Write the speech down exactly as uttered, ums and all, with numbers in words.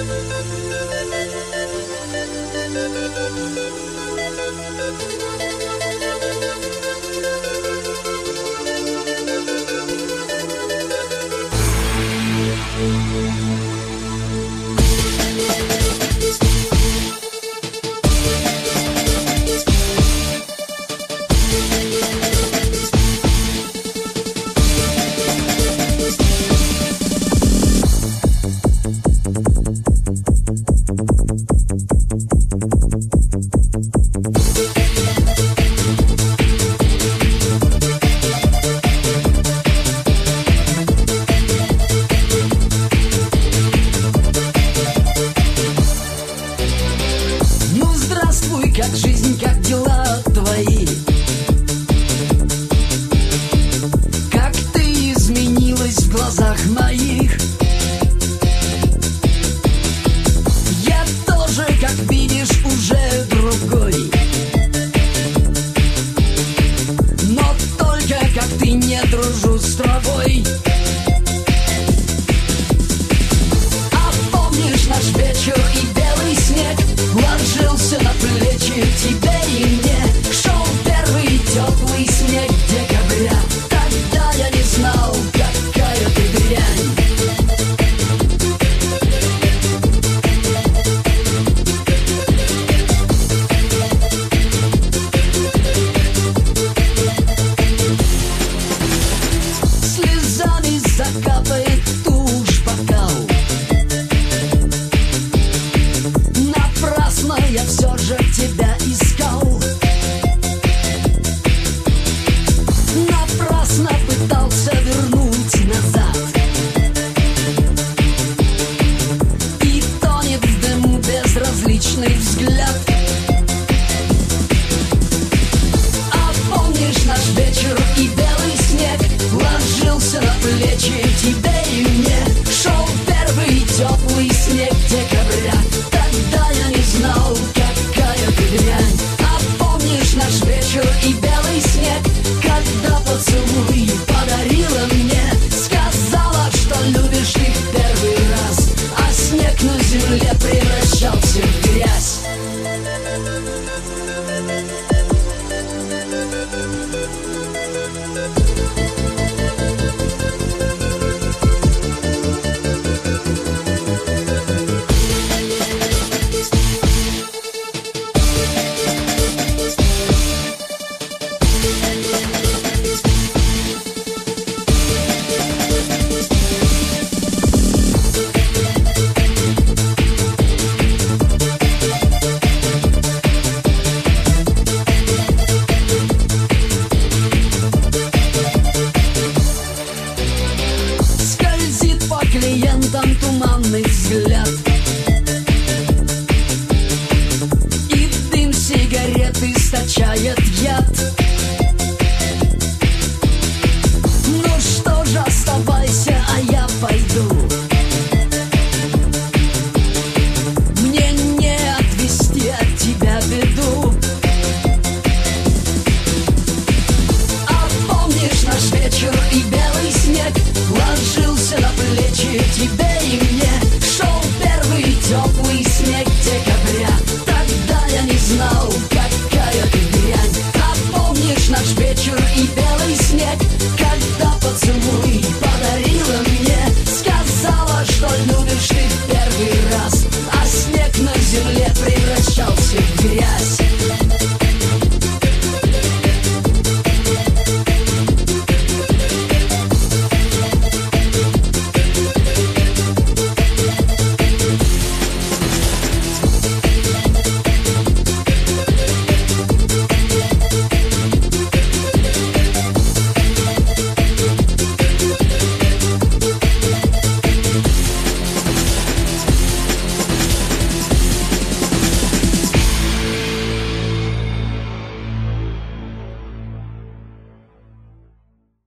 Как жизнь, как дела твои? Как ты изменилась в глазах моих? Я тоже, как видишь, уже другой. Но только как ты не дружу с травой. А помнишь наш вечер и белый снег ложился на плечи тебе и мне? Шел первый теплый снег декабря. Тогда я не знал, какая ты дрянь. Слезами закапает тушь бокал. Напрасно я все же тебя искал. Напрасно пытался вернуть назад. И тонет в дыму безразличный взгляд. А помнишь наш вечер и белый снег ложился на плечи тебе